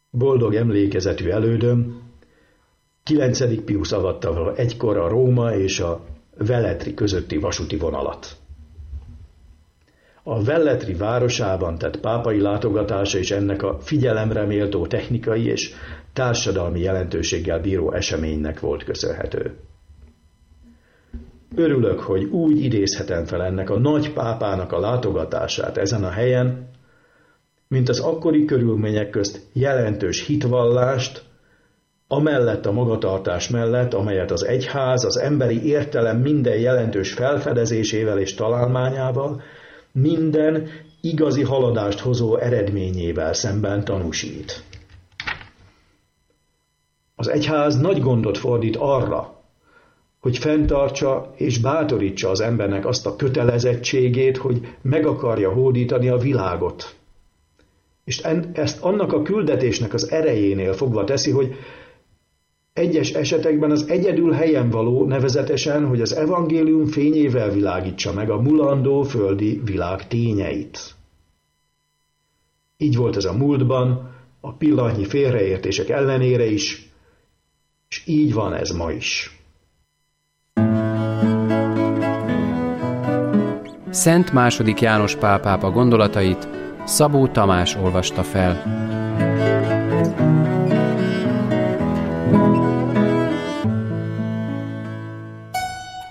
Boldog emlékezetű elődöm, 9. Piusz avatta fel egykor a Róma és a Velletri közötti vasúti vonalat. A Velletri városában tett pápai látogatása és ennek a figyelemre méltó technikai és társadalmi jelentőséggel bíró eseménynek volt köszönhető. Örülök, hogy úgy idézhetem fel ennek a nagy pápának a látogatását ezen a helyen, mint az akkori körülmények közt jelentős hitvallást, amellett a magatartás mellett, amelyet az egyház az emberi értelem minden jelentős felfedezésével és találmányával, minden igazi haladást hozó eredményével szemben tanúsít. Az egyház nagy gondot fordít arra, hogy fenntartsa és bátorítsa az embernek azt a kötelezettségét, hogy meg akarja hódítani a világot. És ezt annak a küldetésnek az erejénél fogva teszi, hogy egyes esetekben az egyedül helyen való, nevezetesen, hogy az evangélium fényével világítsa meg a mulandó földi világ tényeit. Így volt ez a múltban, a pillanatnyi félreértések ellenére is, és így van ez ma is. Szent II. János Pál pápa gondolatait Szabó Tamás olvasta fel.